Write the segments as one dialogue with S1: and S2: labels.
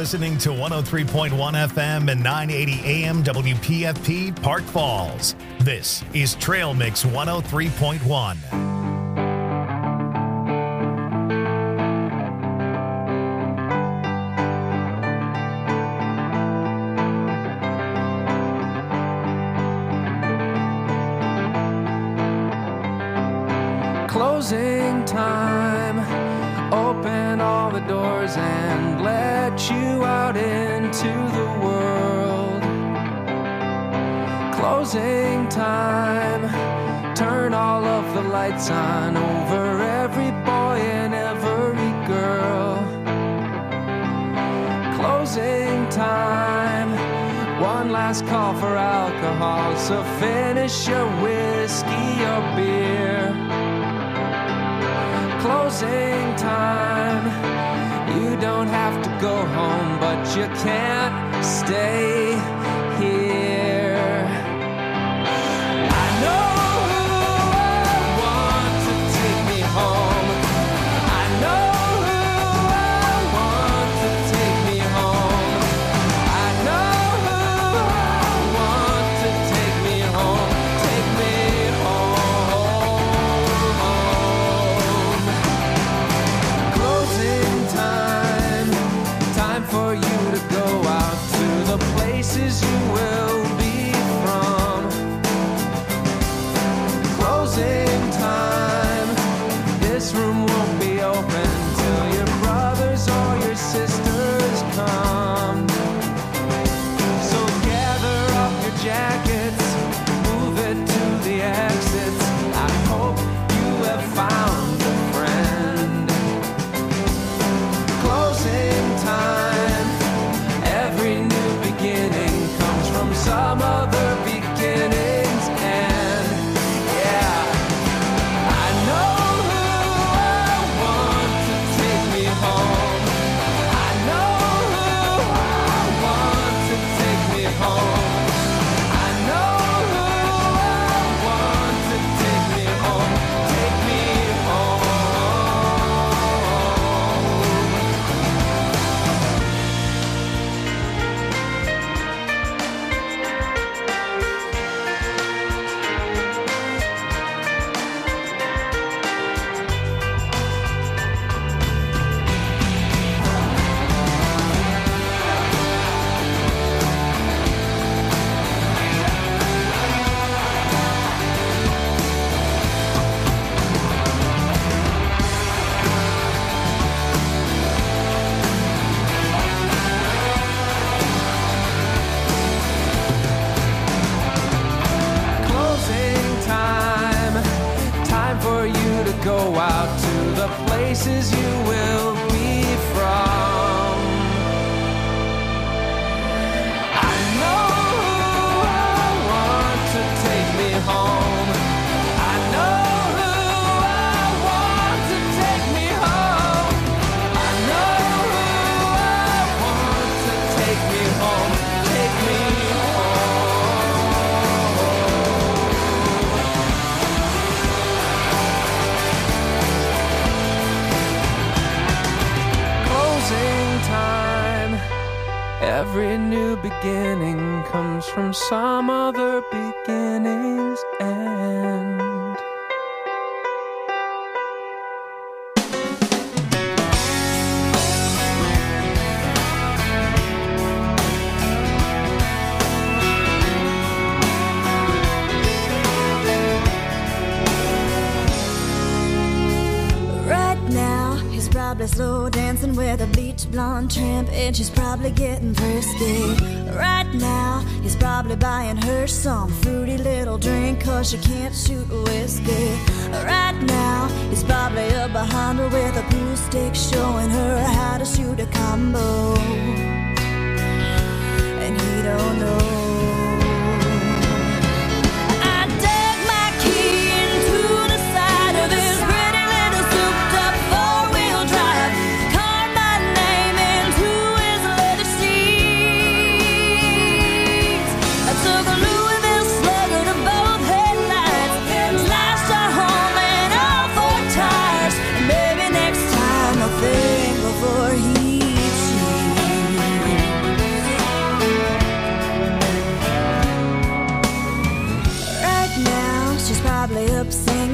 S1: listening to 103.1 FM and 980 AM WPFP Park Falls. This is Trail Mix 103.1.
S2: Closing time, open all the doors and let you out into the world. Closing time, turn all of the lights on over every boy and every girl. Closing time, one last call for alcohol, so finish your whiskey or beer. Closing time, you don't have to go home, but you can't stay here. I know who I want to take me home. I know who I want to take me home. I know who I want to take me home. Take me home. Closing time, time for you to go out to the places you will be from. Closing time, this room won't be open till your brothers or your sisters come. So gather up your jackets, move it to the exits. I hope you have found a friend. Closing time, every new beginning comes from some other beginning's end. Yeah, I know who I want to take me home. I know who I want to take me home. I know who I want to take me home. Take me home. Closing time, time for you to go out to the places you will be from. I know who I want to take me home. I know who I want to take me home. I know who I want to take me home. Take me home. Closing time, every new beginning comes from some other beginning's end.
S3: Right now, he's probably slow dancing with a bleach blonde tramp, and she's probably getting thirsty. Right now, he's probably buying her some fruity little drink, cause she can't shoot whiskey. Right now, he's probably up behind her with a pool stick, showing her how to shoot a combo. And he don't know. I dug my key into the side of this pretty little souped-up four-wheel drive, carved my name into his leather seats. I took a Louisville Slugger to both headlights, slashed our home and all four tires, and maybe next time I'll think before he cheats.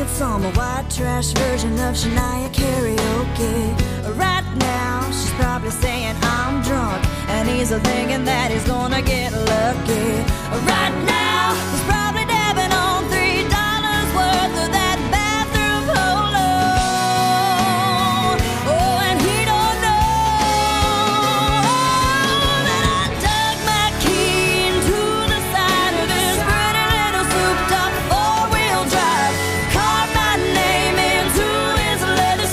S3: singing some white trash version of Shania karaoke. Right now, she's probably saying I'm drunk, and he's thinking that he's gonna get lucky. Right now, he's probably dabbing on $3 worth of that bathroom polo. Oh, and he don't know that I dug my key into the side of his pretty little souped-up four-wheel drive, carved my name into his leather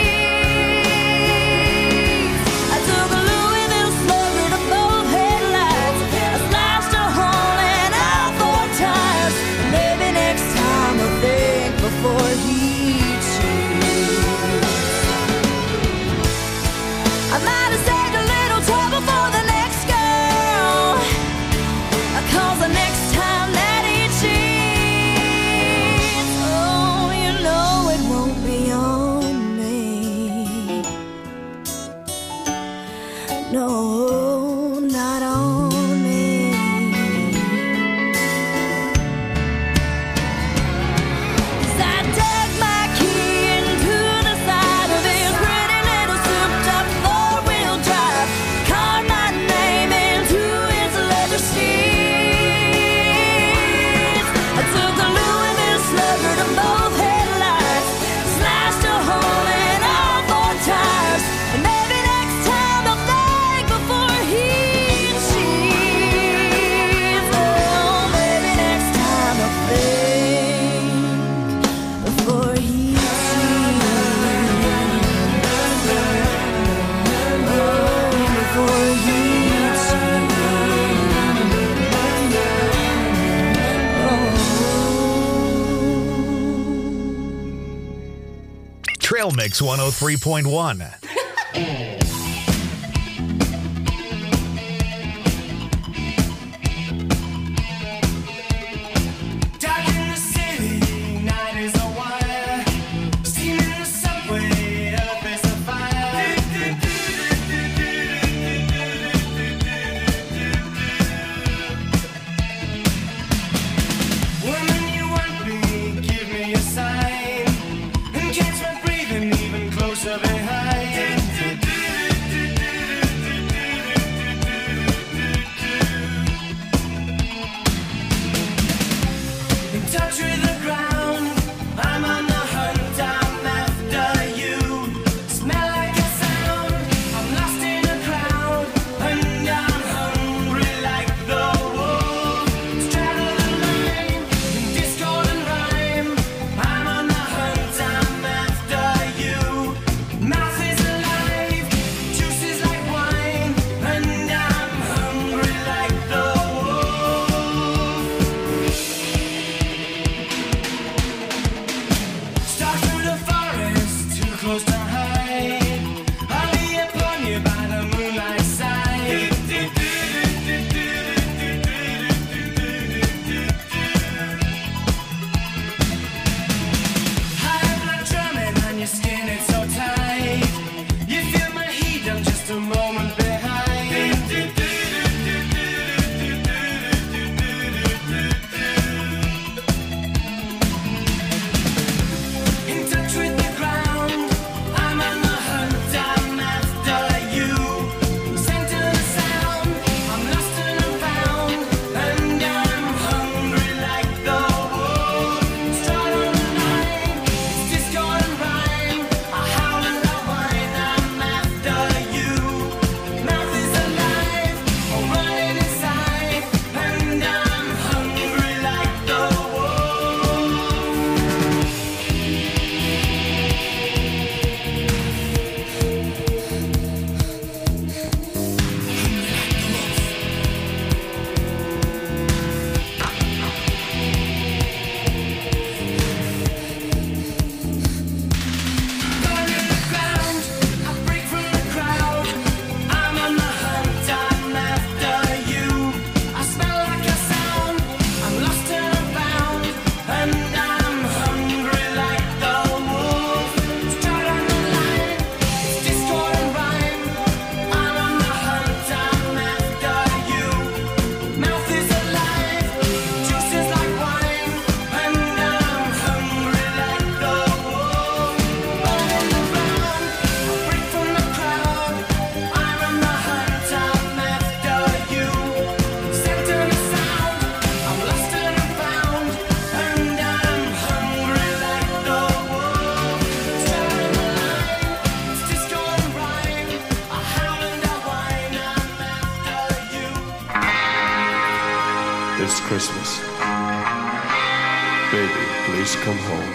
S3: seats. I took a Louisville slugger to both headlights. I slashed a hole in all four tires. Maybe next time I'll think before he cheats. I might have saved a little trouble for the next girl, 'cause the next time that he cheats, oh, you know it won't be on me. No, not on me. 'Cause I dug my key into the side of his pretty little souped-up four-wheel drive, carved my name into his leather seats. I took a Louisville slugger to both headlights, slashed a hole in all four tires, and maybe next time I'll think before he cheats. Oh, maybe next time I'll think before he cheats. Oh, before he cheats.
S1: Trail Mix 103.1.
S4: Dark in the city, night is a wire. Steam in the subway, earth is a fire. Woman, you want me, give me a sign. And catch my breathing even closer behind.
S5: Christmas. Baby, please come home.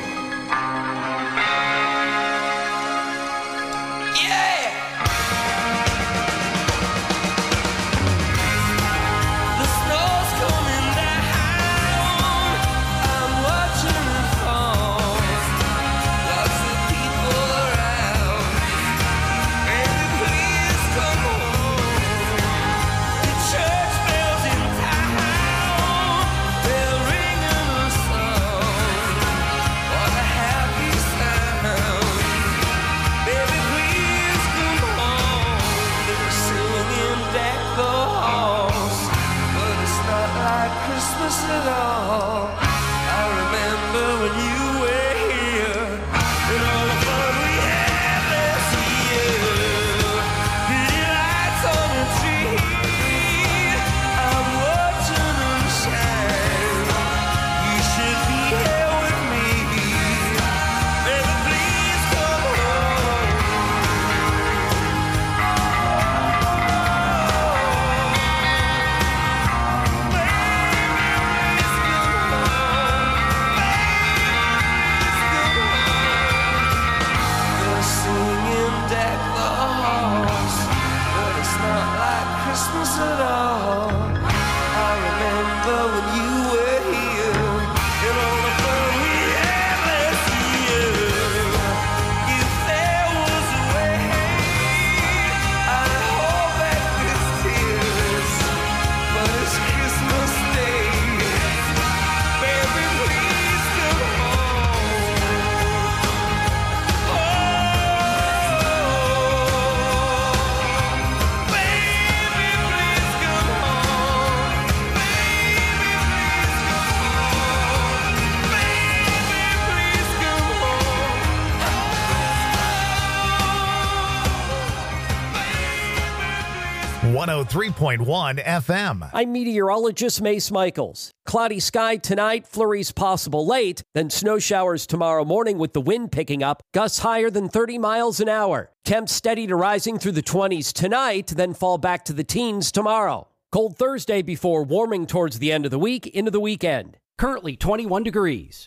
S1: FM.
S6: I'm meteorologist Mace Michaels. Cloudy sky tonight, flurries possible late, then snow showers tomorrow morning with the wind picking up, gusts higher than 30 miles an hour. Temps steady to rising through the 20s tonight, then fall back to the teens tomorrow. Cold Thursday before warming towards the end of the week into the weekend. Currently 21 degrees.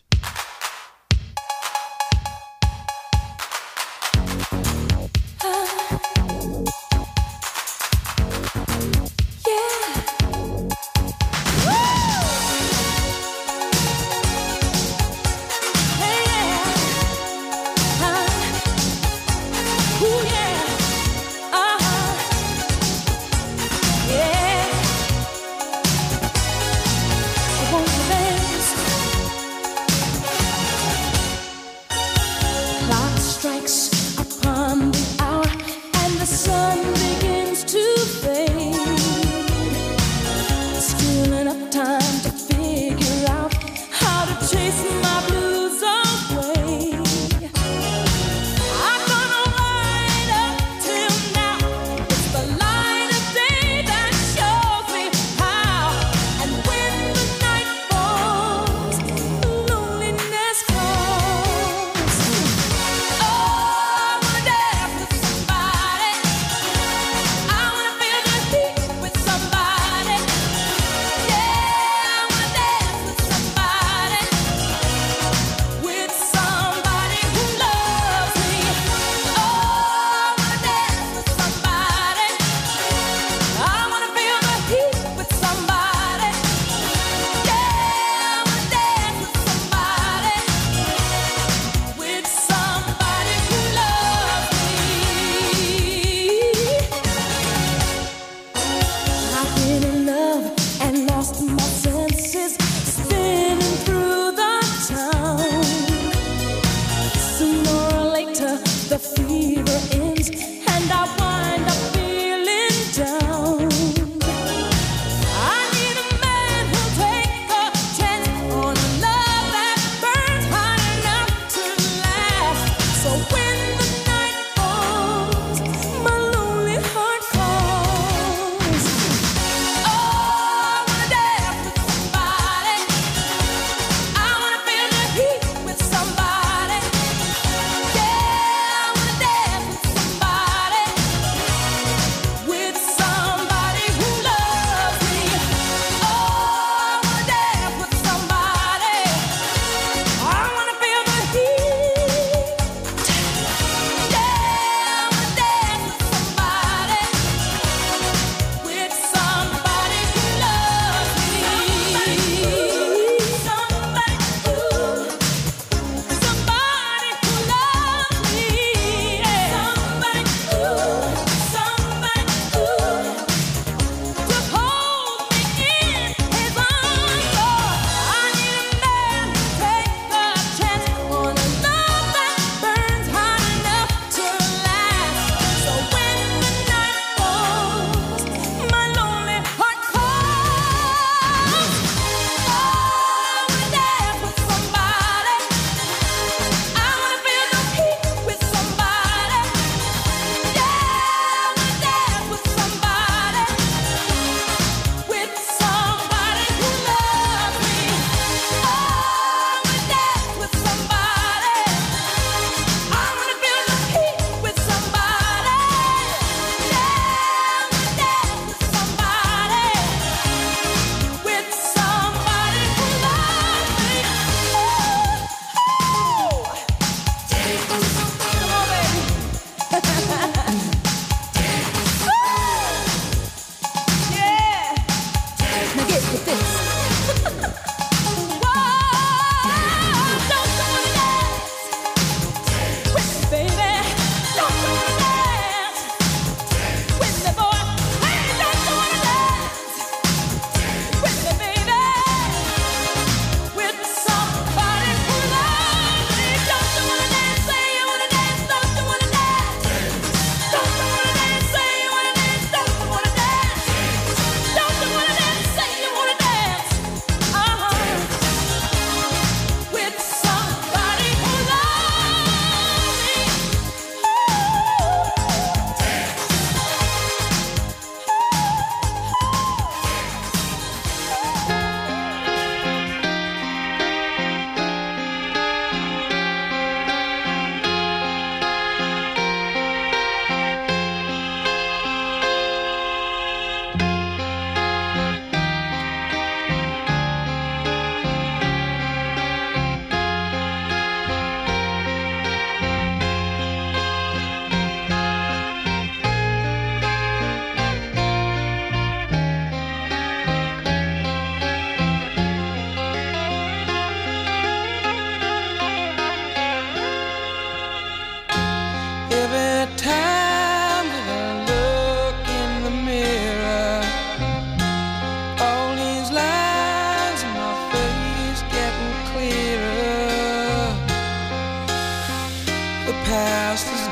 S2: the past is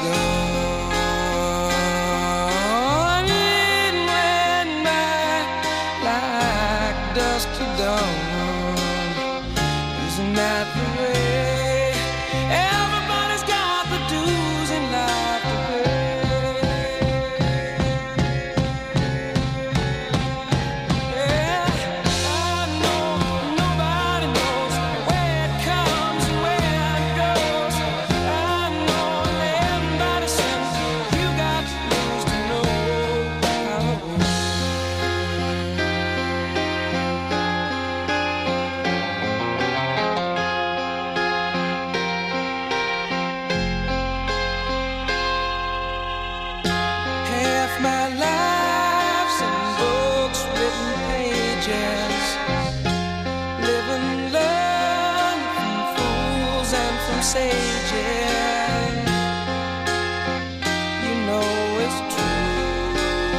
S2: gone. It went by like dusk to dawn. Isn't that the way? Everybody's got the dues in life to pay. Yeah, I know nobody knows where it comes and where it goes. I know everybody says you got to lose to know how it goes. Half my life's in books, written pages, living learn from fools and from sages. You know it's true.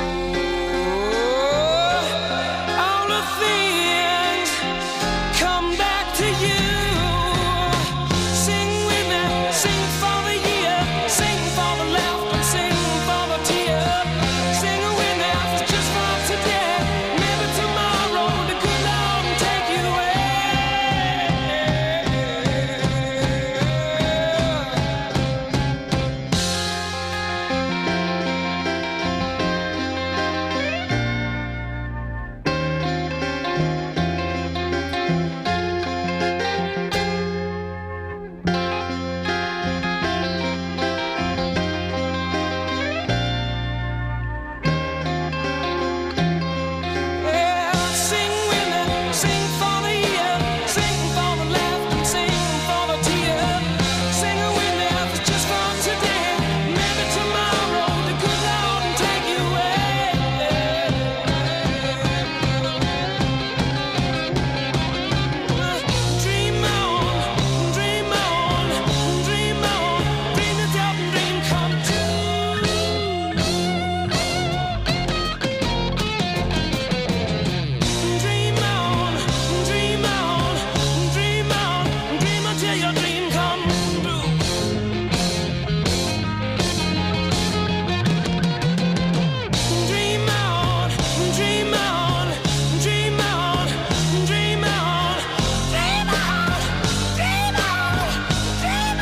S2: All the things come back to you. Sing with me, sing for the year, sing for the laughter, sing for the tear. Sing with me, just for today. Maybe tomorrow the good Lord will take you away. Yeah, sing with me, sing for the year, sing for the laughter, sing for the tear. Sing with me, just for today. Maybe tomorrow the good Lord will take you away. Dream on, dream on, dream on, dream it up and dream come true. Dream on, dream on, dream on, dream until your dream come true. Dream on, dream on, dream on, dream on, dream on, dream on, dream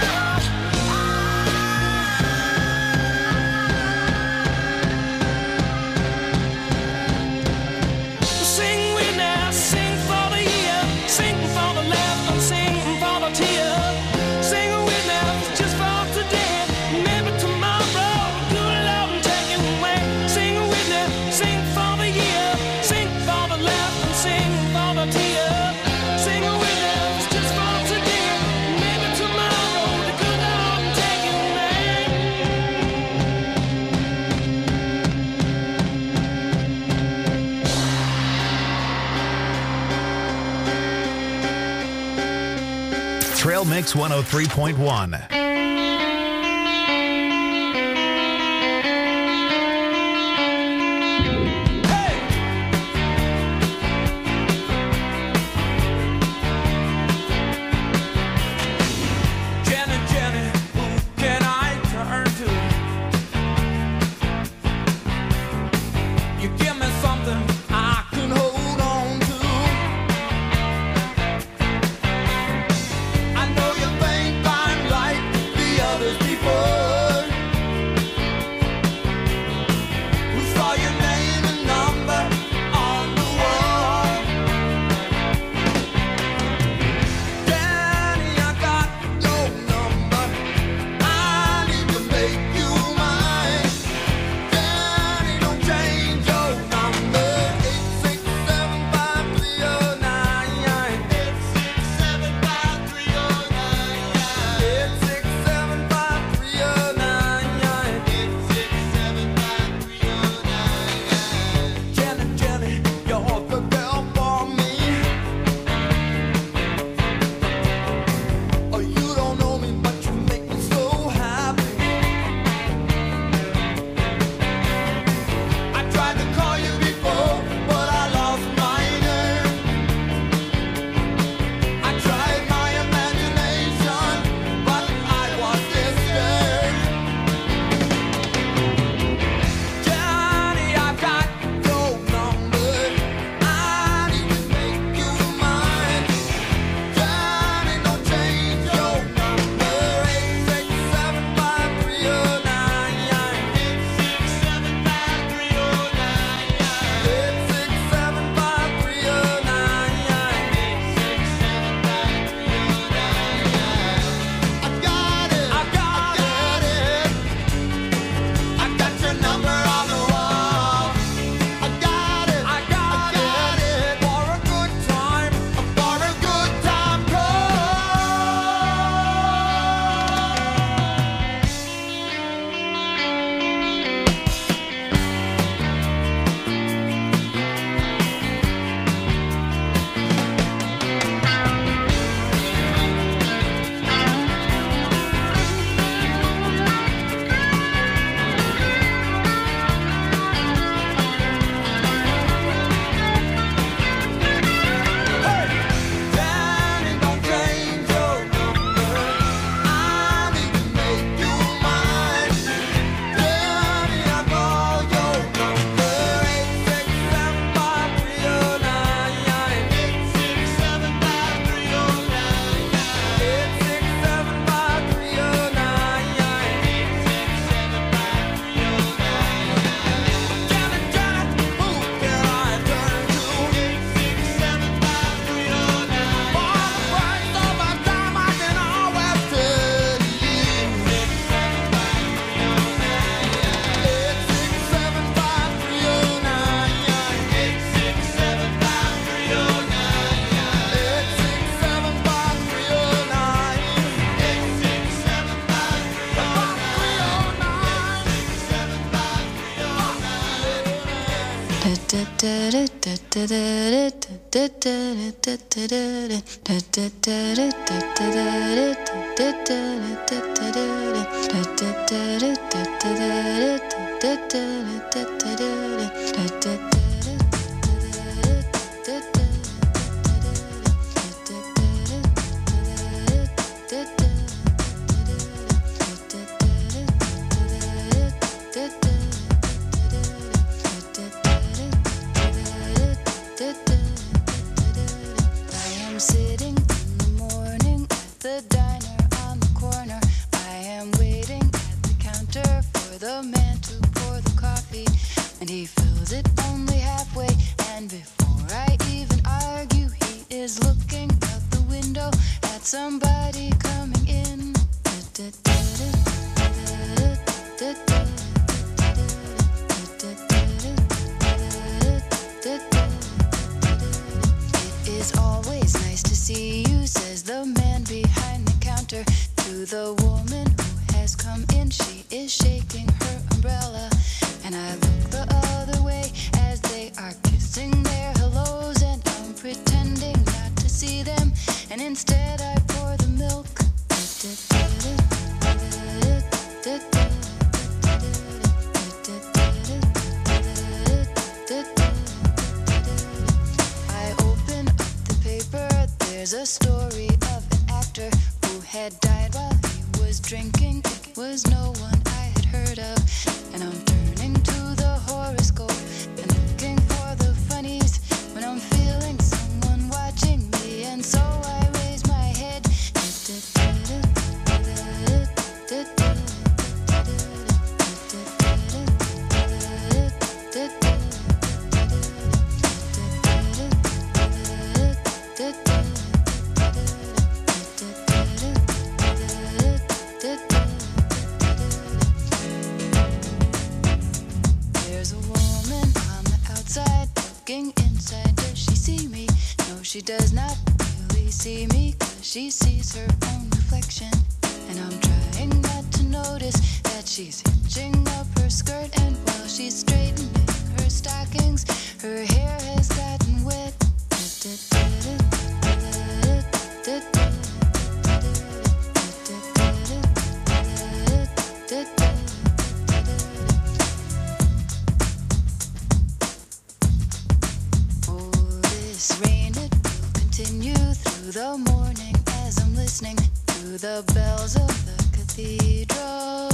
S2: on. Sing with me, sing for the year, sing for the laughter, sing for the tear. Sing with me, just for today. Maybe tomorrow, good Lord will take you away. Sing with me, sing for the year, sing for the laughter, sing for the tear. Sing with me, just for today. Maybe tomorrow, the good Lord will take you away.
S1: Trail Mix 103.1.
S2: Jenny, Jenny, who can I turn to? You give me something I can hold on to. I know you think I'm right.
S5: Sitting in the morning at the diner on the corner. I am waiting at the counter for the man to pour the coffee, and he fills it only halfway. And before I even argue, he is looking out the window at somebody coming in. It is always nice to see you, says the man behind the counter to the woman who has come in. She is shaking her umbrella, and I look the other way as they are kissing their hellos, and I'm pretending not to see them, and instead I pour the milk. I open up the paper. There's a story of an actor who had died while he was drinking. It was no one I had heard of, and I'm turning to the horoscope and looking for the funnies when I'm feeling someone watching me, and so I raise my head. There's a woman on the outside looking inside. Does she see me? No, she does not really see me, 'cause she sees her own reflection. And I'm trying not to notice that she's hitching up her skirt, and while she's straightening her stockings, her hair has gotten wet. Oh, this rain, it will continue through the morning as I'm listening to the bells of the cathedral.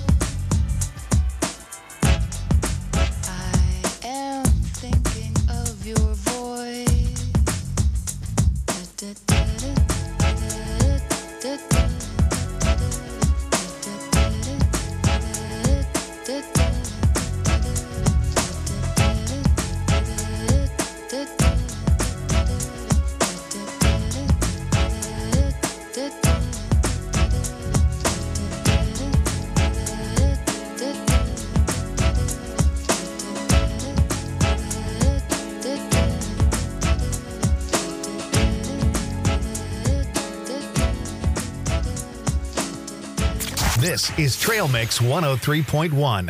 S5: I am thinking of your voice.
S1: This is Trail Mix 103.1.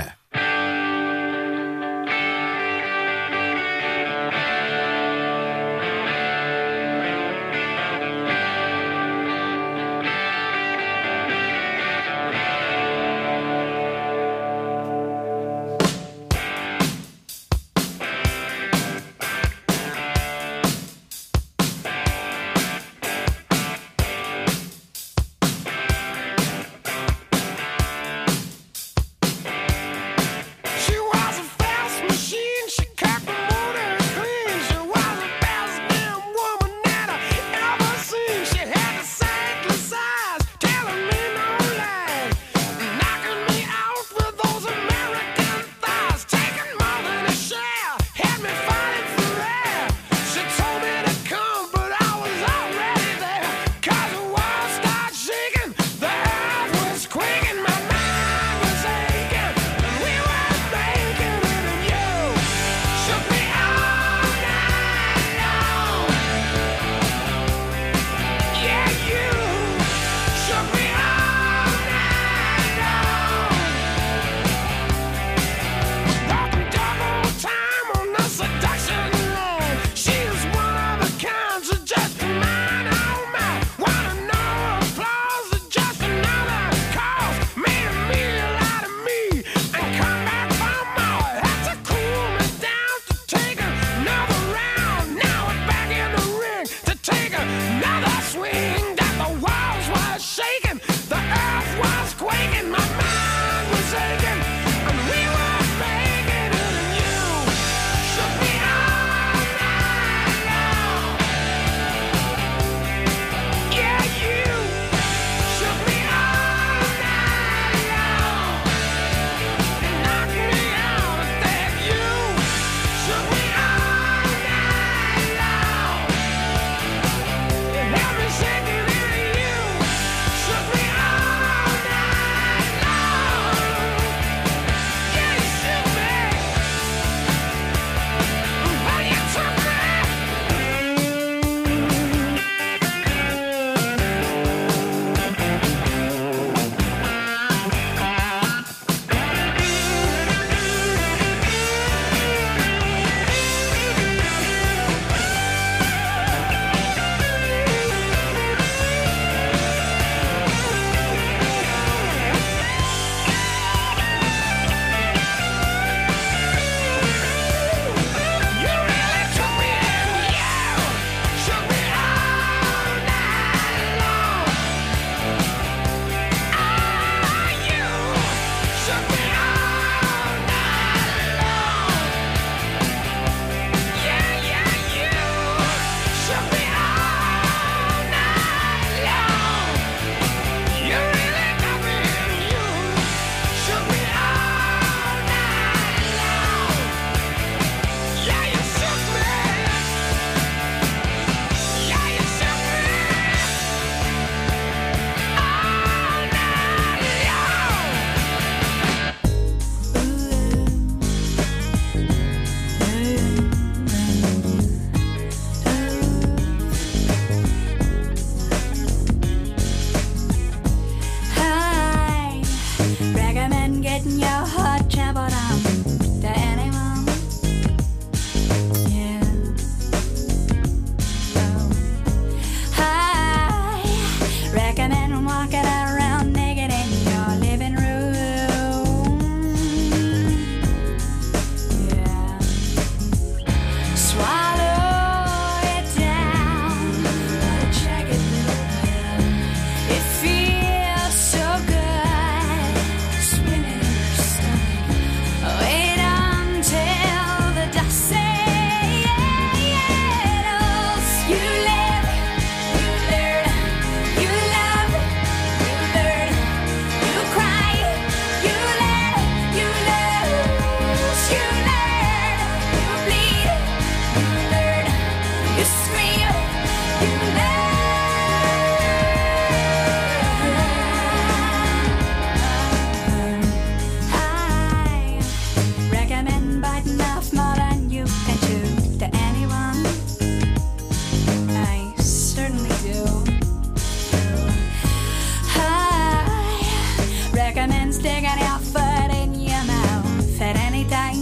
S3: chicken and sticking your foot in your mouth at any time.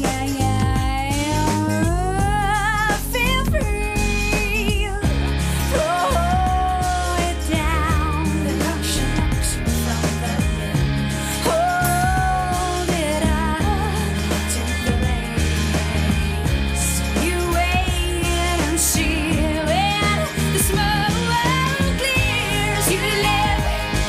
S3: Feel free. Throw it down. The lotion knocks you from the bed. Hold it up to the blaze. You wait and see when the smoke clears. You live,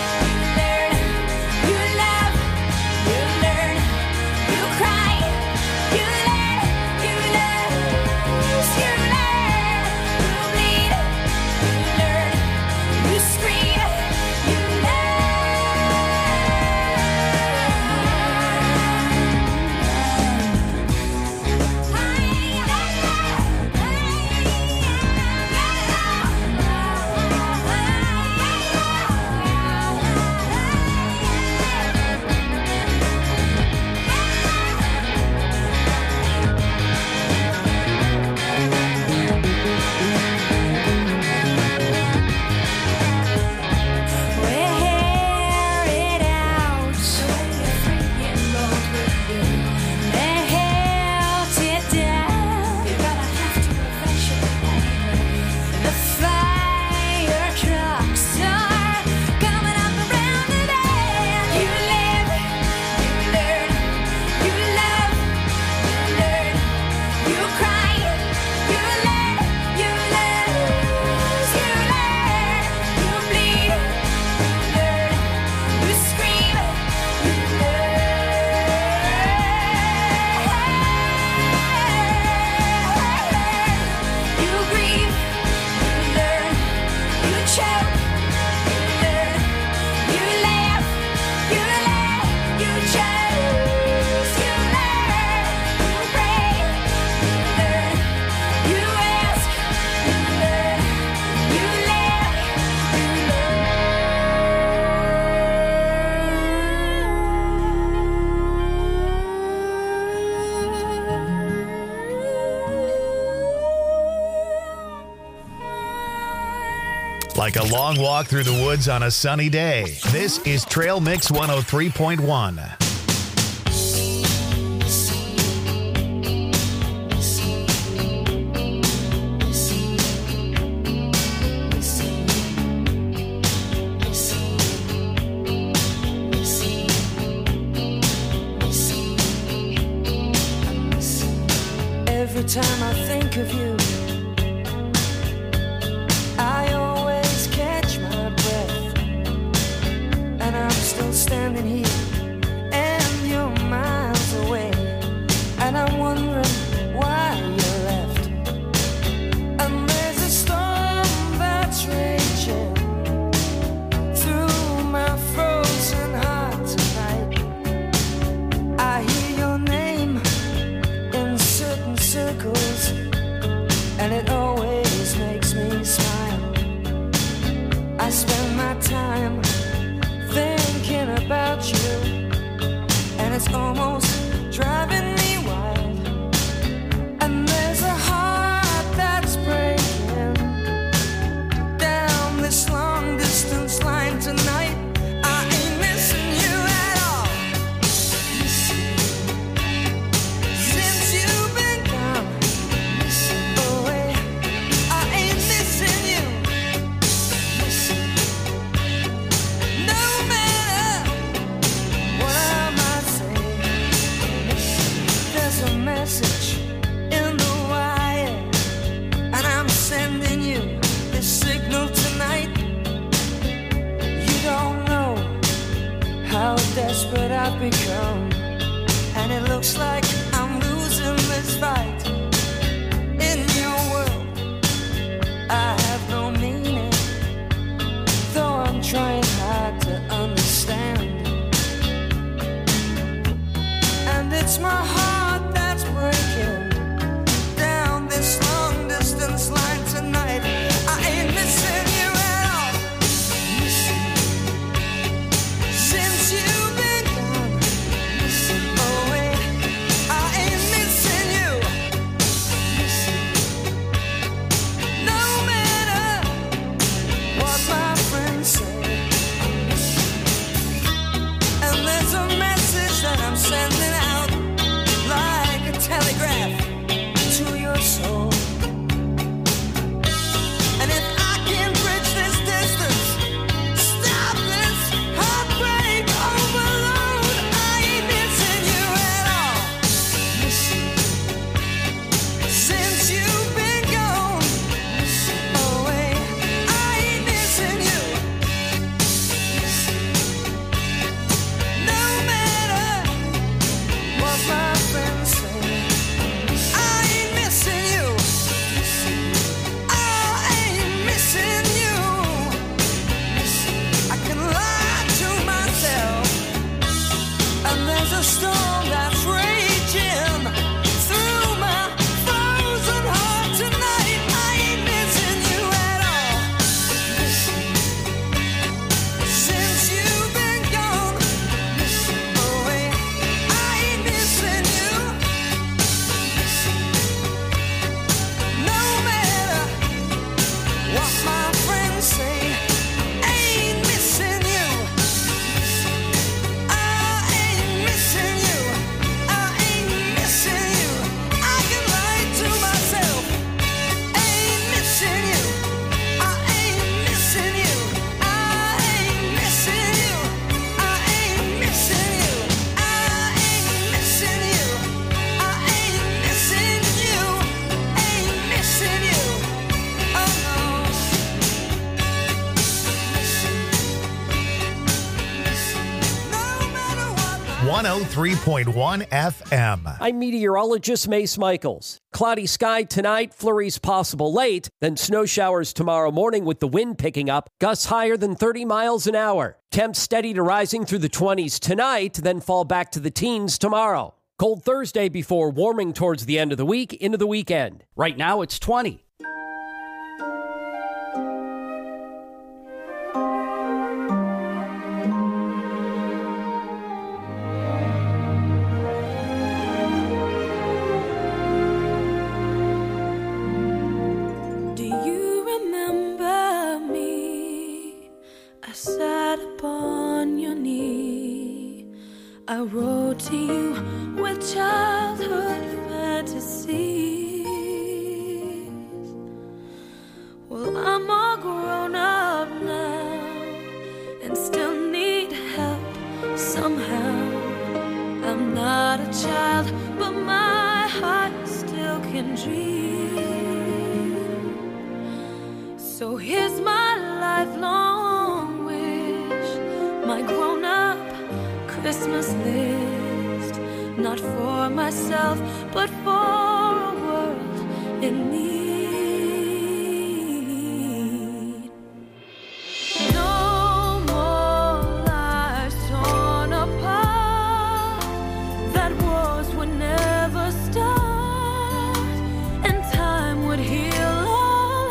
S3: you learn, you love, you learn, you cry, you learn, you lose, you learn, you bleed, you learn, you scream, you wear it out. They held it down. You're gonna have to eventually. The fire trucks are coming up around the bend. You live, you learn, you love, you learn, you cry, you learn, you lose, you learn, you bleed, you learn, you scream, you you grieve, you learn, you choke, you learn, you laugh, you choose, you learn, you pray, you learn, you ask, you learn, you live, you
S1: Like a long walk through the woods on a sunny day. This is Trail Mix 103.1.
S2: Every time I think of you, I always catch my breath. And I'm still standing here, and you're miles away. And I'm wondering why you left. And there's a storm that's raging through my frozen heart tonight. I hear your name in certain circles, and it always makes me smile. I spend my time thinking about you, and it's almost driving me wild. And there's a heart that's breaking down this long distance line tonight. I ain't missing you at all. Since you've been gone away, I ain't missing you. No matter what I might say, there's a message in the wire, and I'm sending you this signal tonight. You don't know how desperate I've become, and it looks like I'm losing this fight. In your world, I have no meaning, though I'm trying hard to understand. And it's my heart that's breaking down this long distance line tonight. I ain't missing you at all. Since you've been gone away, I ain't missing you. No matter what my friends say. And there's a there's a storm that's raging through my frozen heart tonight. I ain't missing you at all. Since you've been gone away, I ain't missing you. No matter what my friends say, I ain't missing you. I ain't missing you. I ain't missing you. I can lie to myself. I ain't missing you. I ain't missing you. I ain't missing you. I ain't missing you. I ain't missing you. I ain't missing you. Ain't missing you. Oh no.
S1: 103.1 FM.
S6: I'm meteorologist Mace Michaels. Cloudy sky tonight, flurries possible late, then snow showers tomorrow morning with the wind picking up, gusts higher than 30 miles an hour. Temps steady to rising through the 20s tonight, then fall back to the teens tomorrow. Cold Thursday before warming towards the end of the week into the weekend. Right now it's 20.
S3: Do you remember me? I sat upon your knee. I wrote to you with childhood fantasies. Well, I'm all grown up now and still need help somehow. I'm not a child, but my heart still can dream. So here's my lifelong wish, my grown-up Christmas list. Not for myself, but for a world in need. No more lives torn apart. That wars would never start, and time would heal all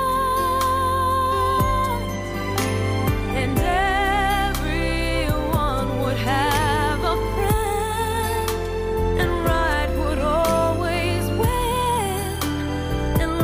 S3: hearts, and everyone would have a friend, and right would always win, and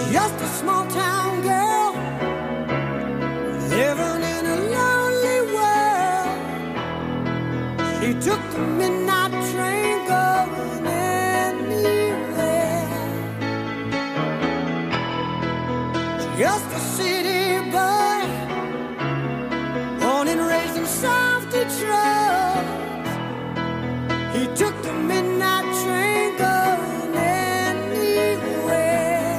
S7: just a small town girl living in a lonely world. She took the midnight train going anywhere. Just a city boy, born and raised in South Detroit. He took the midnight train going anywhere.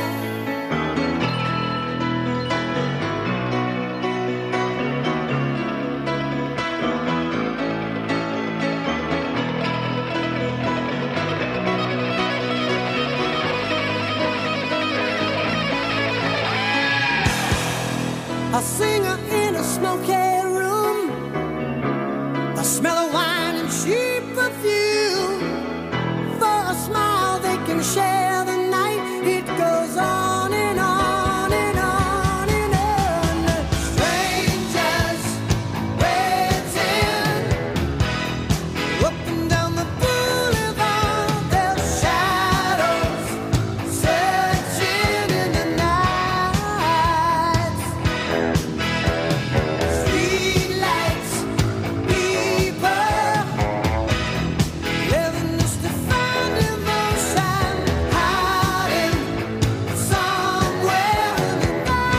S7: A singer in a smoky room, the smell of wine and cheap perfume. For a smile they can share the night. It goes on and on and on and on. Strangers waiting up and down the boulevard. Their shadows searching in the night. Streetlights, people living just to find emotion, hiding somewhere in the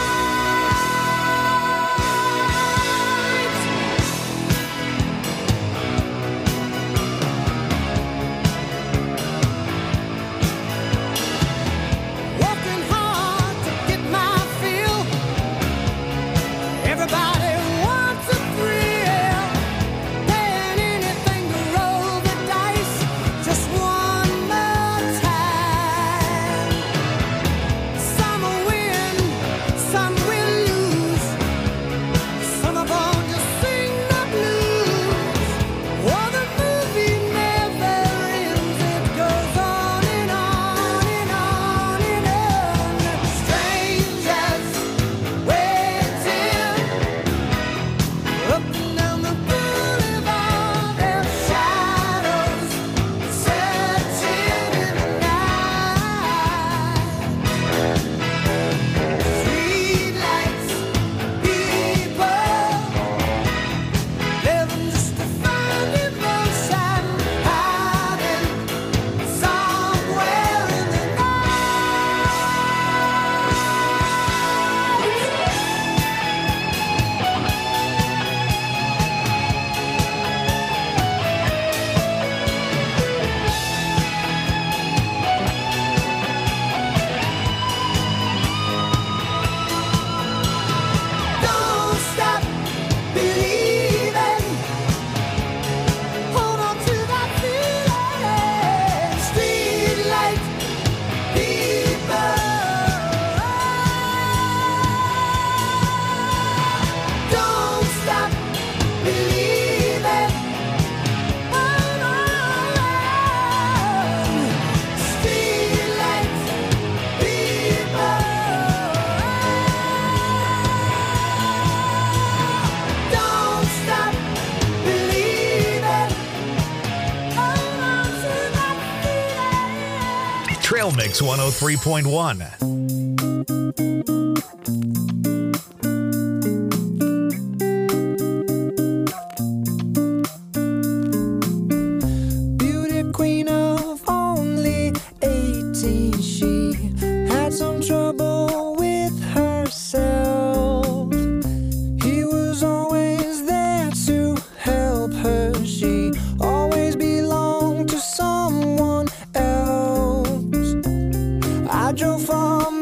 S7: night. Working hard to get my fill. Everybody wants a thrill, paying anything to roll the dice just one more time. Some will win, some will lose. Some are born to sing the blues. Oh, the movie never ends. It goes on and on and on and on. Strangers waiting up and down the boulevard. Their shadows searching in the night. Streetlights, people living just to find emotion, hiding somewhere in the Don't stop believing. Hold on to that feeling. Streetlight people. Don't stop believing. Hold on. Streetlight people. Don't stop believing. Hold on to that feeling.
S1: Trail Mix 103.1.
S7: Beauty queen of only 18, she had some trouble with herself. He was always there to help her. She always belonged to someone else. I drove from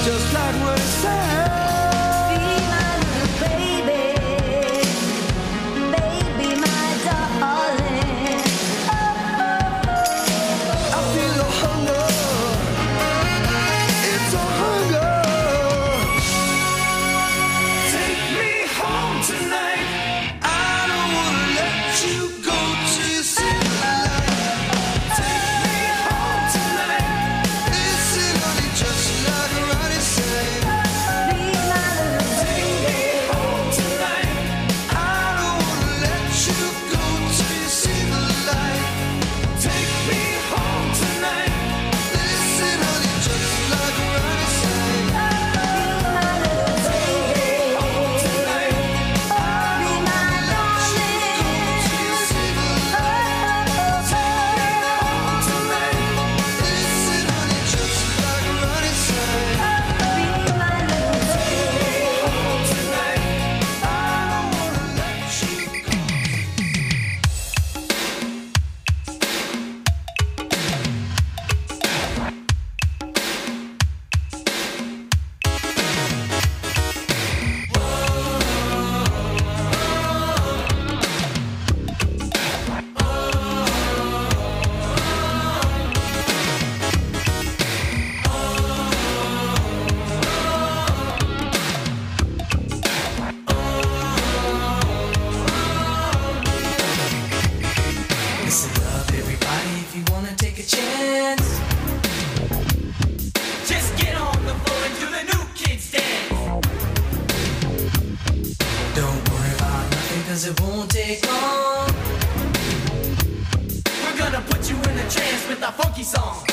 S4: just like what it says.
S3: Be my little baby, baby, my darling.
S4: I feel a hunger, it's a hunger. Take me home tonight. I don't wanna let you go till you see the light. Take me home tonight. Listen, honey, just like Ronnie said.
S3: Be my little
S4: Take me home tonight. I don't wanna let you go till you see the light. Take me home tonight. Listen, honey, just like Ronnie said. Home tonight. I don't wanna let you go till you see the light. Take me home tonight. Listen, honey, just like Ronnie said. Home tonight. I don't wanna let you go. Listen up, everybody, if you wanna take a chance. Just get on the floor and do the new kids dance. Don't worry about nothing, cause it won't take long. We're gonna put you in a trance with a funky song.